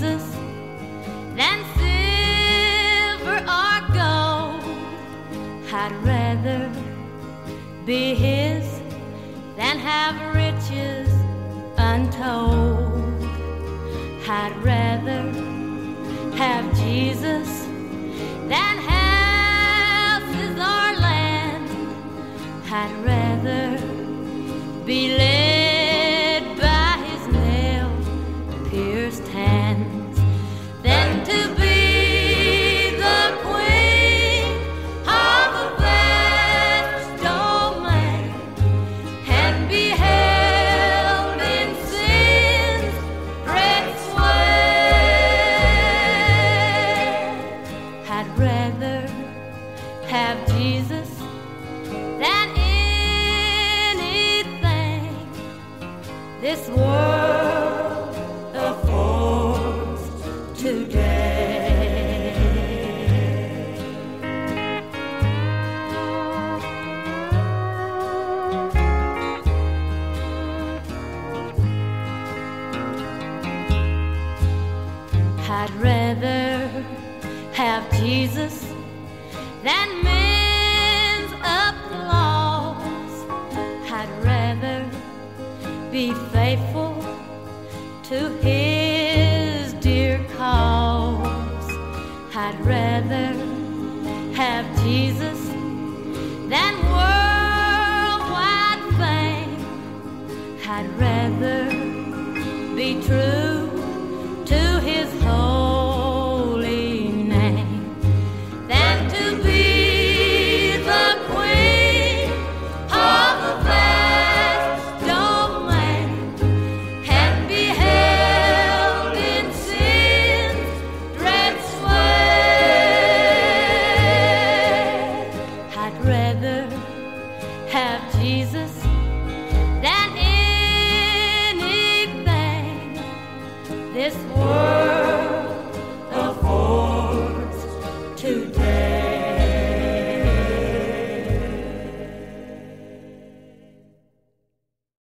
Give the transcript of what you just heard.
Jesus than silver or gold. I'd rather be His than have riches untold. I'd rather have Jesus than houses or land. I'd rather be led by His nail-pierced hands than to be the queen of a vast domain and be held in sin's great sway. I'd rather have Jesus than anything this world affords today. I'd rather have Jesus than men's applause. I'd rather be faithful to His dear cause. I'd rather have Jesus than worldwide fame. I'd rather be true